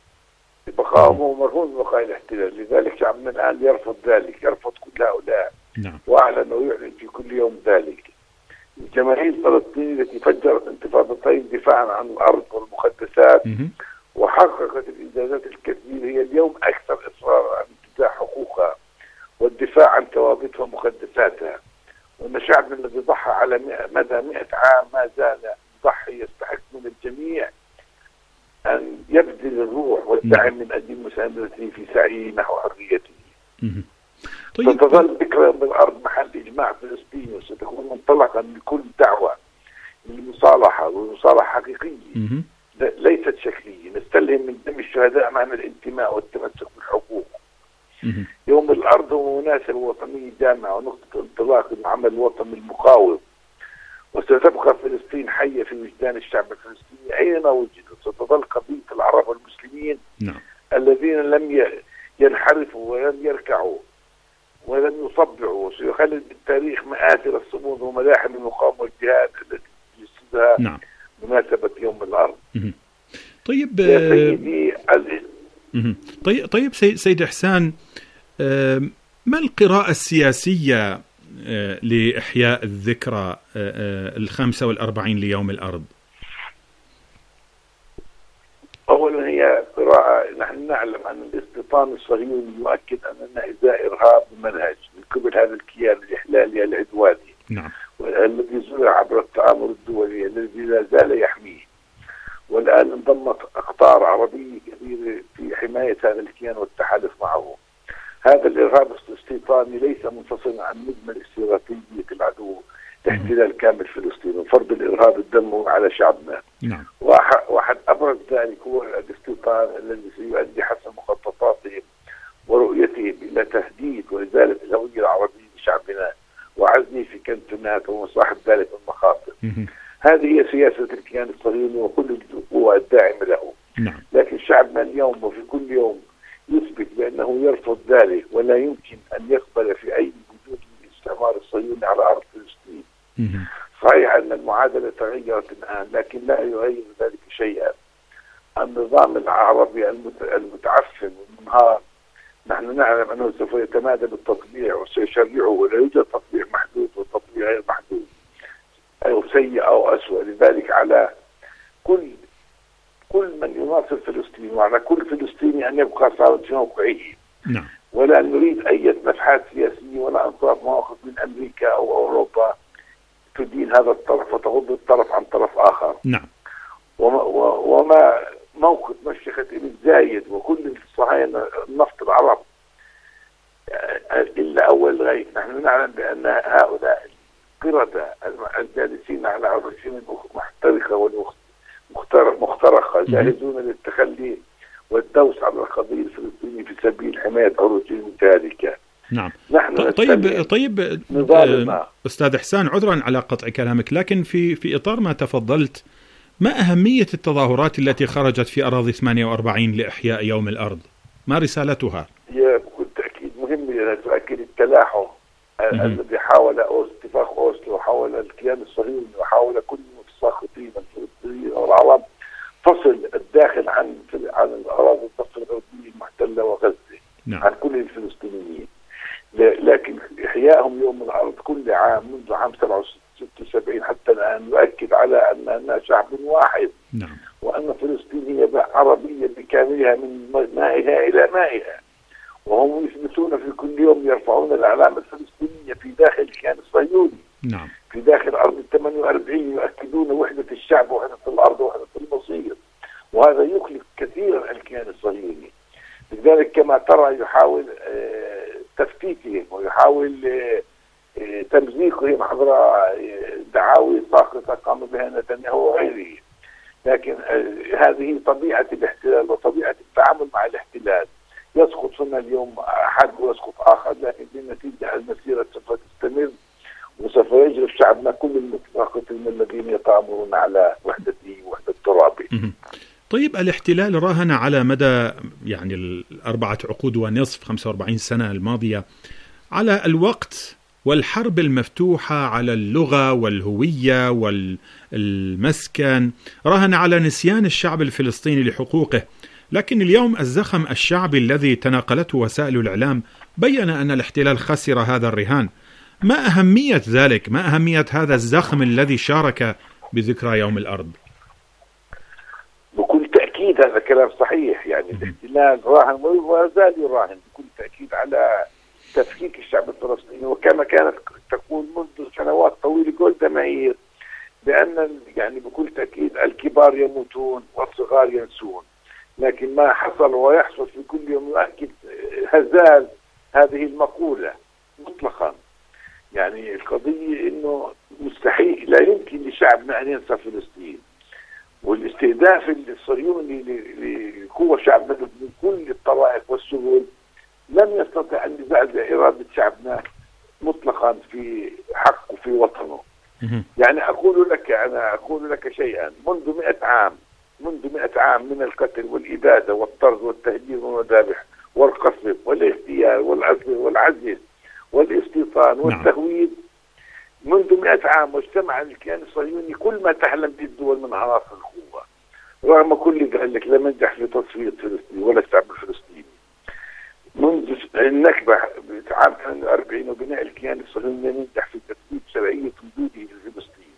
بقاءهم مرهون ببقاء الاحتلال. لذلك شعبنا الآن يرفض ذلك، يرفض كل هؤلاء. نعم. وأعلن ويعلن في كل يوم ذلك. الجماهير الفلسطينية التي فجرت انتفاضتين دفاعا عن الأرض والمقدسات وحققت الإنجازات الكثيرة هي اليوم أكثر إصرارا على انتزاع حقوقها والدفاع عن ثوابتها ومقدساتها، وأن شعبنا الذي ضحى على مدى مئة عام ما زال يضحي يستحق من الجميع أن يبذل الروح والدعم من أجل مساندته في سعيه نحو حريته. طيب. ستظل ذكرى بالأرض محل إجماع فلسطيني، وستكون منطلقا لكل دعوة للمصالحة والمصالحة حقيقية ليست شكلية نستلهم من دم الشهداء معنى الانتماء والتمسك بالحقوق. يوم الأرض هو مناسبة وطنية جامعة ونقطة انطلاق العمل الوطني المقاوم، وستبقى فلسطين حية في وجدان الشعب الفلسطيني أينما وجدت. ستظل قضية العرب والمسلمين نعم. الذين لم ينحرفوا ولم يركعوا ولم يصبعوا، وسيخلد بالتاريخ مآثر الصمود وملاحم المقاومة والجهاد التي يجسدها نعم. مناسبة يوم الأرض. طيب يا سيدي طيب طيب سيد إحسان، ما القراءة السياسية لإحياء الذكرى الخامسة والأربعين ليوم الأرض؟ أولا هي قراءة، نحن نعلم أن الاستيطان الصهيوني يؤكد أننا إزاء إرهاب منهج من قبل هذا الكيان الإحلالي العدواني. نعم. الذي زرع عبر التآمر الدولي الذي لا زال يحميه، والآن انضمت أقطار عربية كثيرة في حماية هذا الكيان والتحالف معه. هذا الإرهاب الاستيطاني ليس منفصلا عن مجمل استراتيجية العدو لاحتلال كامل فلسطين وفرض الإرهاب الدموي على شعبنا. نعم. واحد أبرز ذلك هو الاستيطان الذي سيؤدي حسب مخططاتهم ورؤيتهم إلى تهديد وإزالة الهوية العربية لشعبنا وعزله في كنتونات ومصاحب ذلك المخاطر. هذه هي سياسة الكيان الصهيوني وكل القوى الداعمة له. نعم. لكن شعبنا اليوم وفي كل يوم يثبت بأنه يرفض ذلك ولا يمكن أن يقبل في أي وجود الاستعمار الصهيوني على أرض فلسطين. صحيح أن المعادلة تغيرت الآن، لكن لا يغير ذلك شيئا. النظام العربي المتعفن والمنهار نحن نعلم أنه سوف يتمادى بالتطبيع وسيشرعه، ولا يوجد تطبيع محدود وتطبيع غير محدود أو سيء أو أسوأ. لذلك على كل كل من يناصر فلسطين وعلى كل فلسطيني أن يبقى صامد في موقعه. نعم. ولا نريد أي نفحات سياسية ولا أنصاف مواقف من أمريكا أو أوروبا تدين هذا الطرف وتغض الطرف عن طرف آخر. نعم. وما, وما موقف مشيخة ابن زايد وكل الصهاينة النفط العرب إلا أول غيث. نحن نعلم بأن هؤلاء القردة الجالسين على عروشهم المحترقة والمخترقة جاهزون للتخلي والدوس على القضية الفلسطينية في سبيل حماية عروشهم ذلك. نعم. نحن طيب طيب نظامنا. أستاذ إحسان، عذرا على قطع كلامك، لكن في في إطار ما تفضلت، ما أهمية التظاهرات التي خرجت في أراضي ثمانية وأربعين لإحياء يوم الأرض؟ ما رسالتها؟ هي بكل تأكيد مهمة تؤكد التلاحم الذي حاول اتفاق أوسلو وحاول الكيان الصهيوني وحاول كل المتساقطين الفلسطينيين والعرب فصل الداخل عن عن الأراضي الضفة الغربية المحتلة وغزة. نعم. عن كل الفلسطينيين، لكن إحيائهم يوم الأرض كل عام منذ عام سبعة وستين حتى الآن يؤكد على أننا شعب واحد. نعم. وأن فلسطين هي عربية بكاملها من مائها إلى مائها، وهم يثبتون في كل يوم يرفعون الأعلام الفلسطينية في داخل الكيان الصهيوني. نعم. في داخل أرض ثمانية وأربعين يؤكدون وحدة الشعب وحدة الأرض وحدة المصير، وهذا يقلق كثيرا الكيان الصهيوني. لذلك كما ترى يحاول تفتيتهم ويحاول تمزيقهم عبر دعاوي ساقطة قام بها نتنياهو وغيره. لكن هذه طبيعة الاحتلال وطبيعة التعامل مع الاحتلال، يسقط هنا اليوم أحد ويسقط آخر، لكن بالنتيجة المسيرة سوف تستمر وسوف يجري شعبنا كل المتساقطين الذين يتآمرون على وحدته ووحدة ترابه. طيب، الاحتلال راهن على مدى يعني الأربعة عقود ونصف خمسة وأربعين سنة الماضية على الوقت والحرب المفتوحة على اللغة والهوية والمسكن، راهن على نسيان الشعب الفلسطيني لحقوقه. لكن اليوم الزخم الشعبي الذي تناقلته وسائل الإعلام بيّن أن الاحتلال خسر هذا الرهان. ما أهمية ذلك؟ ما أهمية هذا الزخم الذي شارك بذكرى يوم الأرض؟ بكل تأكيد هذا كلام صحيح. يعني الاحتلال راهن ولا زال يراهن بكل تأكيد على تفكيك الشعب الفلسطيني، وكما كانت تقول منذ سنوات طويلة جولدا مائير بأن يعني بكل تأكيد الكبار يموتون والصغار ينسون. لكن ما حصل ويحصل في كل يوم يؤكد هزال هذه المقولة مطلقا. يعني القضية إنه مستحيل، لا يمكن لشعبنا أن ينسى فلسطين، والاستهداف الصهيوني لقوة شعبنا من كل الطوائف والسبل لم يستطع أن يزعزع إرادة شعبنا مطلقا في حقه في وطنه. يعني أقول لك أنا أقول لك شيئا، منذ مئة عام منذ مئة عام من القتل والإبادة والطرد والتهجير والمذابح والقصف والاغتيال والعزل والعزل والاستيطان والتهويد منذ مئة عام، واجتمع الكيان الصهيوني كل ما تحلم به الدول من عناصر القوة. رغم كل ذلك لم ينجح في تصفية فلسطين ولا الشعب الفلسطيني. منذ النكبة عام ثمانية وأربعين وبناء الكيان الصهيوني لم ينجح في تثبيت شرعية وجوده لفلسطين.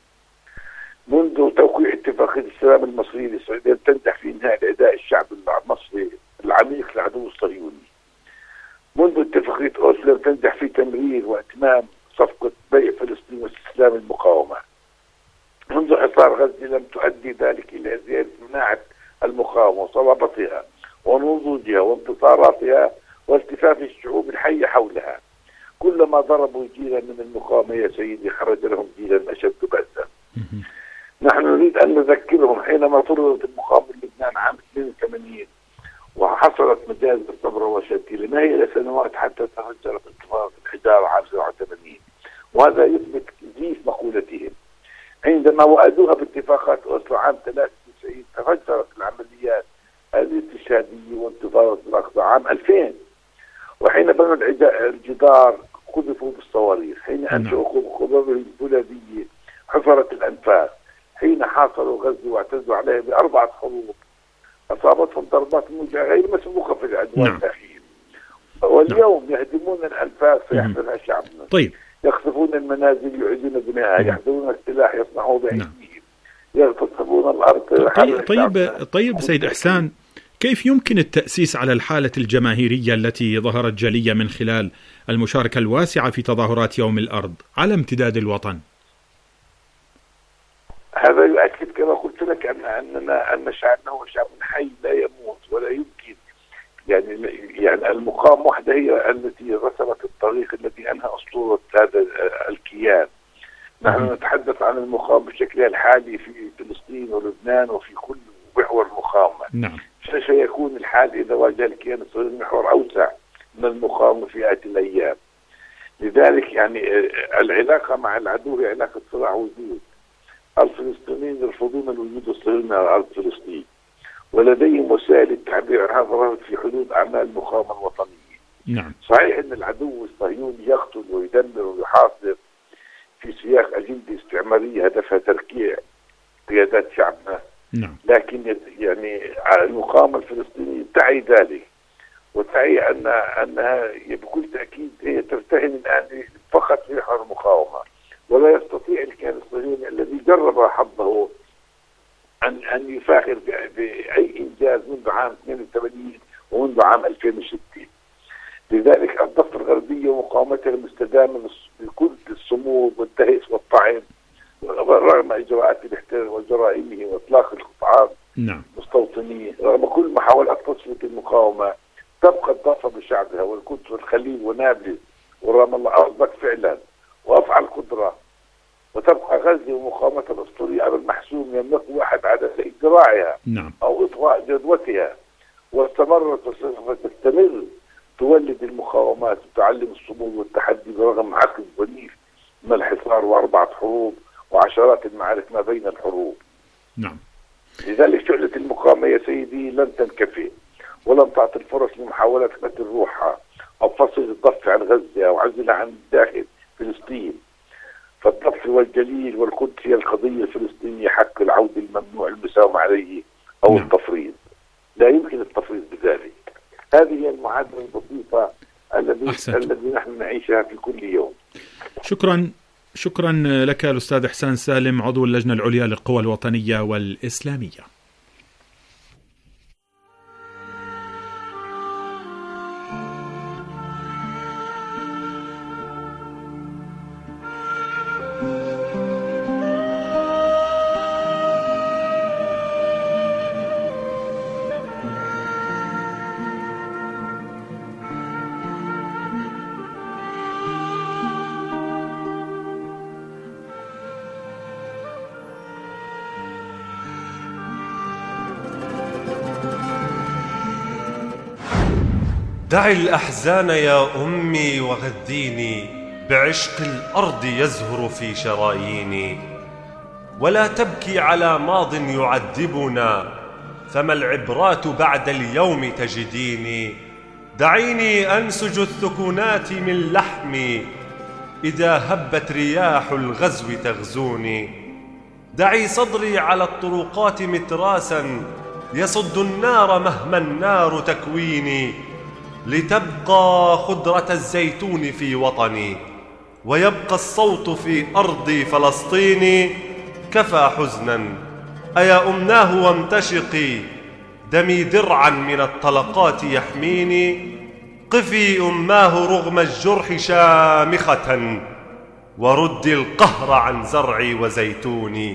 منذ توقيع اتفاقية السلام المصري للسعودية لم تنجح في إنهاء الإعداء الشعب المصري العميق لعدو الصهيوني. منذ اتفاقية أوسلو لم تنجح في تمرير وإتمام صفقة بيع فلسطين واستسلام المقاومة. منذ حصار غزة لم تؤدي ذلك إلى زيادة مناعة المقاومة وصلابتها ونضوجها وانتصاراتها والتفاف الشعوب الحية حولها. كلما ضربوا جيلا من المقاومة يا سيدي خرج لهم جيلا أشد بأسا. نحن نريد أن نذكرهم حينما فرضت المقاومة لبنان عام اثنين وثمانين وحصلت مجال الصبر والشتي ما هي لسنوات حتى تفجرت انتفاضة الحجارة عام سبعة وثمانين، وهذا يثبت زيف مقولتهم. عندما وأدوها باتفاقات أوسلو عام ثلاثة وتسعين تفجرت العمليات الاستشهادية وانتفاضة الأقصى عام ألفين، وحين بنوا الجدار قذفوا بالصواريخ، حين أنشأوا خباب البلدية حفرت الأنفاس، حين حاصروا غزة واعتدوا عليها بأربعة حروب أصابتهم ضربات موجعة غير مسبوقة في العدوان الأخير. واليوم نعم. يهدمون الأنفاس فيحفرها شعبنا. طيب. يقصفون المنازل يعيدون بناءها، يحضرون السلاح يصنعوه بأيديهم، يغتصبون الأرض. طيب طيب, طيب سيد إحسان، كيف يمكن التأسيس على الحالة الجماهيرية التي ظهرت جلية من خلال المشاركة الواسعة في تظاهرات يوم الأرض على امتداد الوطن؟ هذا يؤكد كما قلت لك أن أننا أن شعبنا هو شعب حي لا يموت ولا يمكن. يعني يعني المقاومة وحدها هي التي رسمت الطريق الذي أنهى أسطورة هذا الكيان. نحن نتحدث عن المقاومة بشكلها الحالي في فلسطين ولبنان وفي كل محور المقاومة. نعم. سيكون الحال إذا واجه الكيان الصهيوني محور أوسع من المقاومة في هذه الأيام. لذلك يعني العلاقة مع العدو هي علاقة صراع وجود. الفلسطينيين يرفضون الوجود الصهيوني على أرض فلسطين، ولديهم وسائل التعبير عن هذا الرفض في حدود أعمال المقاومة الوطنية. نعم. صحيح أن العدو الصهيوني يقتل ويدمر ويحاصر في سياق أجندة استعمارية هدفها تركيع قيادات شعبنا. نعم. لكن يعني المقاومة الفلسطينية تعي ذلك، وتعي أن أنها بكل تأكيد هي ترتهن الآن فقط في محور المقاومة، ولا يستطيع الكيان الصهيوني الذي جرب حظه أن أن يفاخر بأي إنجاز منذ عام اثنين وثمانين ومنذ عام ألفين وستة. لذلك الضفة الغربية ومقاومتها المستدامة بكل الصمود والدهس والطعن رغم إجراءات الاحتلال وجرائمه وإطلاق القطاعات نعم. مستوطنين، رغم كل محاولات تصفية المقاومة تبقى الضفة بشعبها والقدس والخليل ونابلس ورام الله أصدق فعلا وأفعل قدرة، وتبقى غزة ومقاومتها الأسطورية أمر محسوم يملك واحد على إجراعها نعم. أو إطفاء جدوتها، واستمرت وسوف تستمر تولد المقاومات وتعلم الصمود والتحدي برغم عقد ونيف من الحصار وأربعة حروب وعشرات المعارك ما بين الحروب. نعم. لذلك شعلة المقاومة يا سيدي لن تنكفي ولن تعطي الفرص لمحاولة قتل روحها أو فصل الضفة عن غزة أو عزلها عن داخل فلسطين. فالضفة والجليل والقدس هي القضية الفلسطينية، حق العودة الممنوع المساومة عليه أو نعم. التفريط، لا يمكن التفريط بذلك. هذه هي المعادلة البسيطة الذي الذي نحن نعيشها في كل يوم. شكرا شكرا لك الأستاذ إحسان سالم، عضو اللجنة العليا للقوى الوطنية والإسلامية. دعي الأحزان يا أمي وغذيني، بعشق الأرض يزهر في شراييني. ولا تبكي على ماض يعذبنا، فما العبرات بعد اليوم تجديني. دعيني أنسج الثكنات من لحمي، إذا هبت رياح الغزو تغزوني. دعي صدري على الطرقات متراسا، يصد النار مهما النار تكويني. لتبقى خضرة الزيتون في وطني، ويبقى الصوت في أرض فلسطين. كفى حزنا أيا أمناه وامتشقي، دمي درعا من الطلقات يحميني. قفي أماه رغم الجرح شامخة، وردي القهر عن زرعي وزيتوني.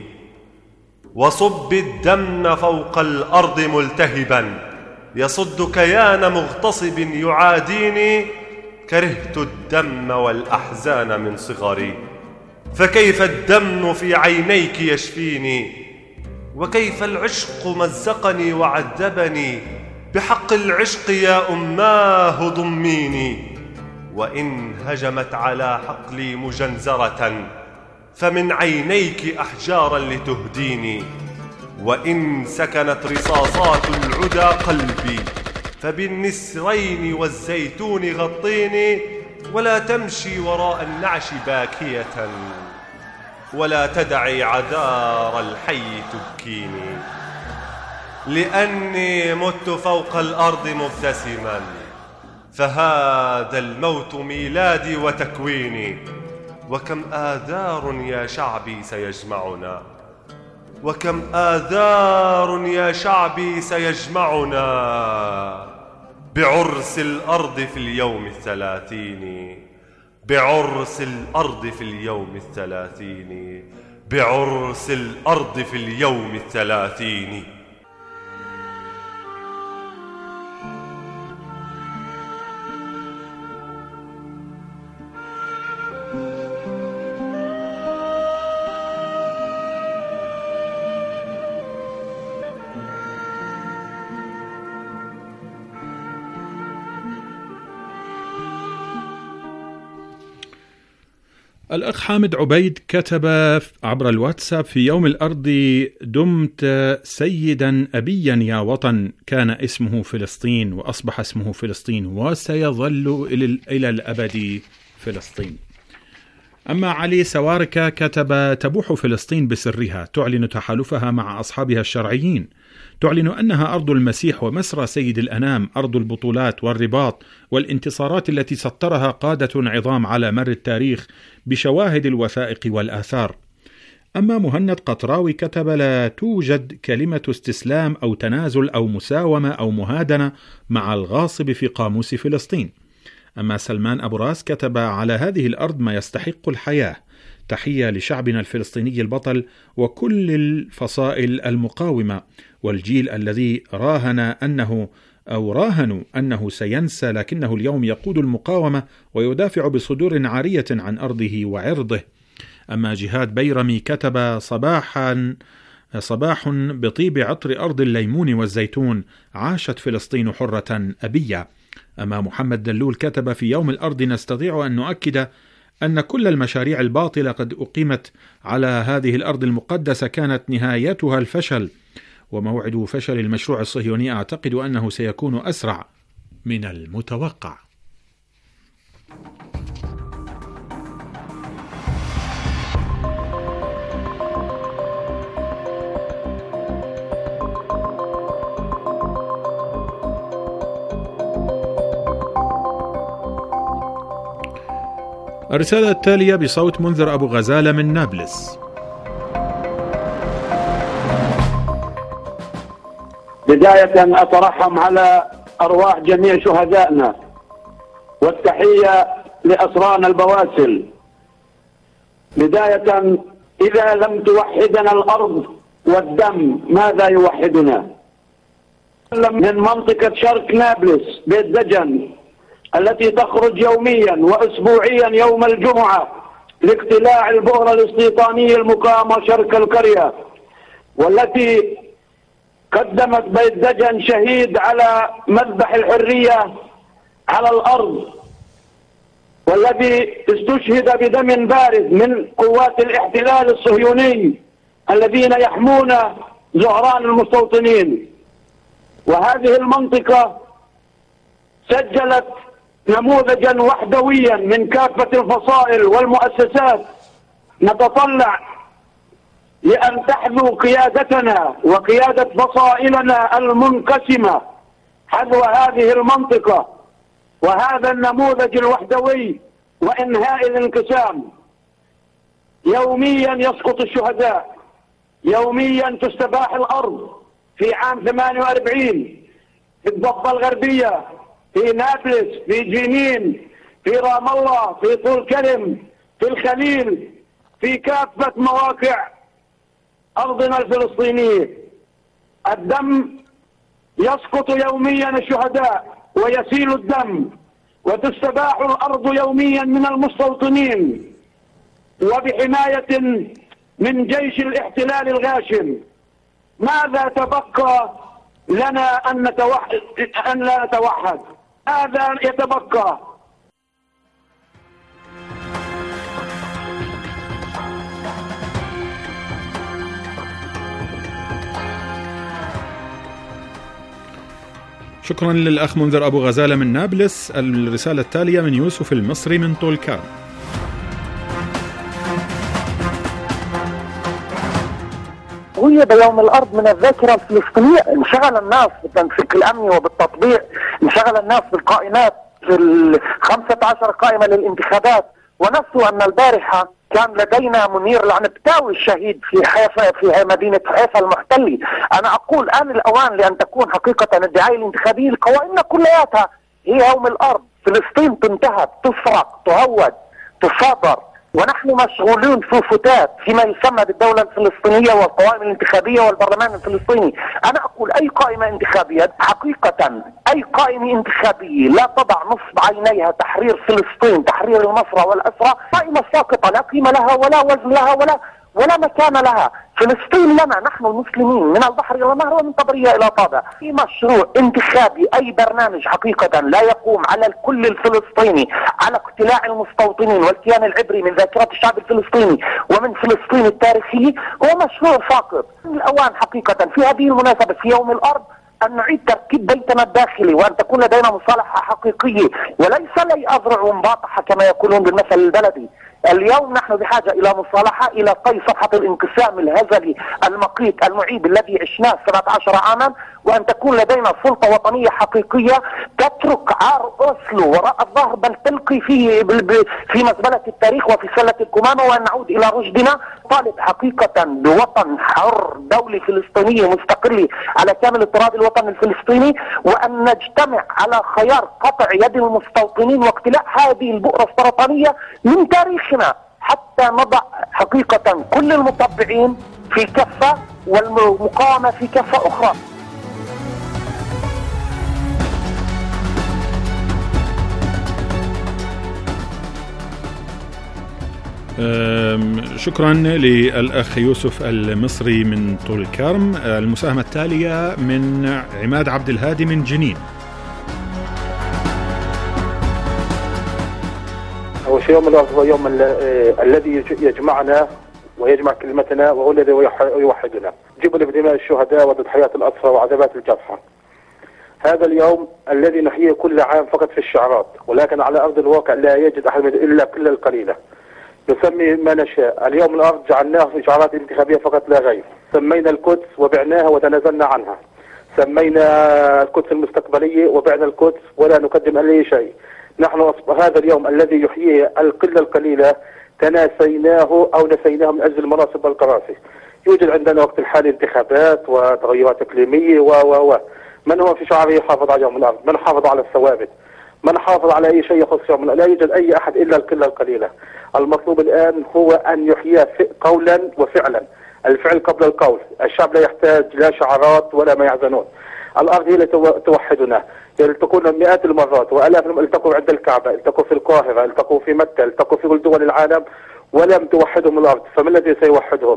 وصب الدم فوق الأرض ملتهبا، يصد كيان مغتصب يعاديني. كرهت الدم والأحزان من صغري، فكيف الدم في عينيك يشفيني. وكيف العشق مزقني وعذبني، بحق العشق يا أماه ضميني. وإن هجمت على حقلي مجنزرة، فمن عينيك أحجارا لتهديني. وإن سكنت رصاصات العدا قلبي، فبالنسرين والزيتون غطيني. ولا تمشي وراء النعش باكية، ولا تدعي عذار الحي تبكيني. لأني مت فوق الأرض مبتسما، فهذا الموت ميلادي وتكويني. وكم آذار يا شعبي سيجمعنا، وكم آذار يا شعبي سيجمعنا. بعرس الأرض في اليوم الثلاثين، بعرس الأرض في اليوم الثلاثين، بعرس الأرض في اليوم الثلاثين. الأخ حامد عبيد كتب عبر الواتساب: في يوم الأرض دمت سيدا أبيا يا وطن، كان اسمه فلسطين وأصبح اسمه فلسطين وسيظل إلى الأبد فلسطين. أما علي سواركة كتب: تبوح فلسطين بسرها، تعلن تحالفها مع أصحابها الشرعيين، تعلن أنها أرض المسيح ومسرى سيد الأنام، أرض البطولات والرباط والانتصارات التي سطرها قادة عظام على مر التاريخ بشواهد الوثائق والآثار. أما مهند قطراوي كتب: لا توجد كلمة استسلام أو تنازل أو مساومة أو مهادنة مع الغاصب في قاموس فلسطين. أما سلمان أبو راس كتب: على هذه الأرض ما يستحق الحياة، تحية لشعبنا الفلسطيني البطل وكل الفصائل المقاومة والجيل الذي راهن أنه أو راهنوا أنه سينسى، لكنه اليوم يقود المقاومة ويدافع بصدور عارية عن أرضه وعرضه. أما جهاد بيرمي كتب: صباحا صباح بطيب عطر أرض الليمون والزيتون، عاشت فلسطين حرة أبية. أما محمد دلول كتب: في يوم الأرض نستطيع أن نؤكد أن كل المشاريع الباطلة قد أقيمت على هذه الأرض المقدسة كانت نهايتها الفشل، وموعد فشل المشروع الصهيوني أعتقد أنه سيكون أسرع من المتوقع. الرسالة التالية بصوت منذر أبو غزالة من نابلس. بداية أترحم على أرواح جميع شهدائنا، والتحية لأسرانا البواسل. بداية، إذا لم توحدنا الأرض والدم ماذا يوحدنا؟ من منطقة شرق نابلس بيت دجن التي تخرج يوميا وأسبوعيا يوم الجمعة لاقتلاع البؤرة الاستيطانية المقامة شرق القرية، والتي قدمت بيت دجن شهيد على مذبح الحرية على الأرض، والذي استشهد بدم بارد من قوات الاحتلال الصهيوني الذين يحمون زهران المستوطنين. وهذه المنطقة سجلت نموذجا وحدويا من كافة الفصائل والمؤسسات. نتطلع لأن تحذو قيادتنا وقيادة فصائلنا المنقسمة حذو هذه المنطقة وهذا النموذج الوحدوي وإنهاء الانقسام. يوميا يسقط الشهداء، يوميا تستباح الأرض. في عام ثمانية وأربعين في الضفة الغربية، في نابلس، في جنين، في رام الله، في طول كرم، في الخليل، في كافة مواقع أرضنا الفلسطينية. الدم يسقط يوميا الشهداء ويسيل الدم، وتستباح الأرض يوميا من المستوطنين، وبحماية من جيش الاحتلال الغاشم. ماذا تبقى لنا أن نتوحد أن لا نتوحد؟ هذا يتبقى. شكرا للأخ منذر أبو غزالة من نابلس. الرسالة التالية من يوسف المصري من طول كرم. غيب يوم الأرض من الذاكرة الفلسطينية. انشغل الناس بالتنسيق الأمني وبالتطبيق، انشغل الناس بالقائمات، في الخمسة عشر قائمة للانتخابات، ونسوا أن البارحة كان لدينا منير العنبتاوي الشهيد في حيفا في مدينة حيفا المحتلة. أنا أقول آن الأوان لأن تكون حقيقة الدعاية الانتخابية لقوائمنا كلياتها هي يوم الأرض. فلسطين تنتهب، تسرق، تهود، تصادر، ونحن مشغولون في فتات فيما يسمى بالدولة الفلسطينية والقوائم الانتخابية والبرلمان الفلسطيني. أنا أقول أي قائمة انتخابية حقيقة، أي قائمة انتخابية لا تضع نصب عينيها تحرير فلسطين، تحرير المسرى والأسرى، قائمة ساقطة لا قيمة لها ولا وزن لها ولا ولا مكان لها. فلسطين لنا نحن المسلمين من البحر إلى النهر ومن طبرية إلى طابة. في مشروع انتخابي أي برنامج حقيقة لا يقوم على الكل الفلسطيني على اقتلاع المستوطنين والكيان العبري من ذاكرة الشعب الفلسطيني ومن فلسطين التاريخي هو مشروع ساقط. الأوان حقيقة في هذه المناسبة في يوم الأرض أن نعيد تركيب بيتنا الداخلي وأن تكون لدينا مصالحة حقيقية وليس لي أذرع ومباطحة كما يقولون بالمثل البلدي. اليوم نحن بحاجة إلى مصالحة، إلى طي صفحة الانقسام الهزلي المقيت المعيب الذي عشناه سبعة عشر عاما، وأن تكون لدينا سلطة وطنية حقيقية تترك عار أوسلو وراء الظهر بل تلقي فيه في مزبلة التاريخ وفي سلة الكمامة، وأن نعود إلى رشدنا. طالب حقيقة بوطن حر دولة فلسطينية مستقلة على كامل التراب الوطن الفلسطيني، وأن نجتمع على خيار قطع يد المستوطنين واقتلاع هذه البؤرة السرطانية من تاريخنا حتى نضع حقيقة كل المطبعين في كفة والمقاومة في كفة أخرى. شكرا للأخ يوسف المصري من طول الكرم. المساهمة التالية من عماد عبد الهادي من جنين. أول شيء يوم الأرض هو يوم الذي يجمعنا ويجمع كلمتنا وهو الذي يوحدنا. جبل بدماء الشهداء وتضحيات الأسرى وعذابات الجرحى. هذا اليوم الذي نحييه كل عام فقط في الشعارات، ولكن على أرض الواقع لا يجد أحد إلا كل القليلة. نسمي ما نشاء. اليوم الأرض جعلناه في شعارات انتخابية فقط لا غير. سمينا القدس وبعناها وتنازلنا عنها. سمينا القدس المستقبلية وبعنا القدس ولا نقدم أي شيء. نحن هذا اليوم الذي يحييه القلة القليلة تناسيناه أو نسيناه من أجل المناصب والكراسي. يوجد عندنا وقت الحالي انتخابات وتغيرات إقليمية و و و من هو في شعاره يحافظ على يوم الأرض؟ من حافظ على الثوابت؟ من حافظ على أي شيء يخص يوم الأرض؟ لا يوجد أي أحد إلا القلة القليلة. المطلوب الآن هو أن يحييه قولا وفعلا. الفعل قبل القول. الشعب لا يحتاج لا شعارات ولا ما يحزنون. الأرض هي التي توحدنا. يلتقون مئات المرات وآلاف التقوا عند الكعبة، التقوا في القاهرة، التقوا في مكة، التقوا في كل دول العالم ولم توحدهم الأرض، فما الذي سيوحدهم؟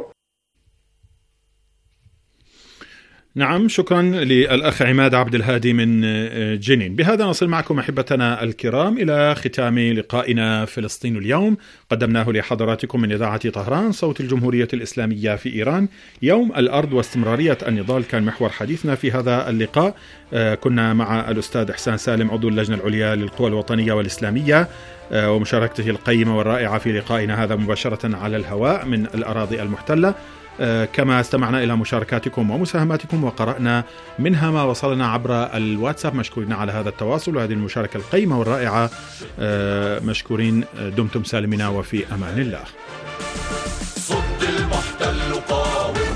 نعم، شكرا للأخ عماد عبد الهادي من جنين. بهذا نصل معكم أحبتنا الكرام إلى ختام لقائنا فلسطين اليوم، قدمناه لحضراتكم من إذاعة طهران صوت الجمهورية الإسلامية في إيران. يوم الأرض واستمرارية النضال كان محور حديثنا في هذا اللقاء. كنا مع الأستاذ إحسان سالم عضو اللجنة العليا للقوى الوطنية والإسلامية ومشاركته القيمة والرائعة في لقائنا هذا مباشرة على الهواء من الأراضي المحتلة. كما استمعنا إلى مشاركاتكم ومساهماتكم وقرأنا منها ما وصلنا عبر الواتساب. مشكورين على هذا التواصل وهذه المشاركة القيمة والرائعة. مشكورين. دمتم سالمين وفي أمان الله. صد المحتل قاوم،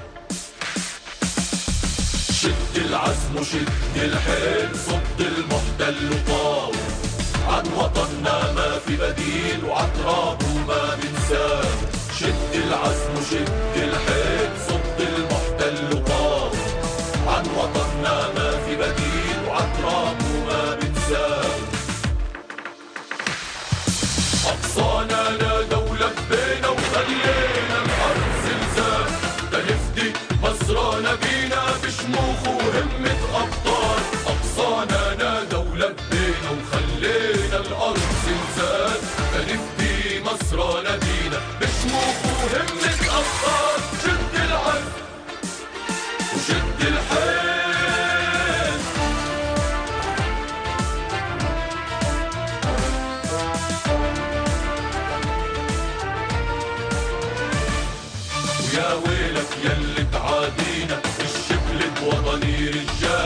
شد العزم شد الحيل، صد المحتل قاوم، عن وطننا ما في بديل وعن ترابه ما بنساه. شد العزم شد الحيل، صد المحتل قاوم، عن وطننا ما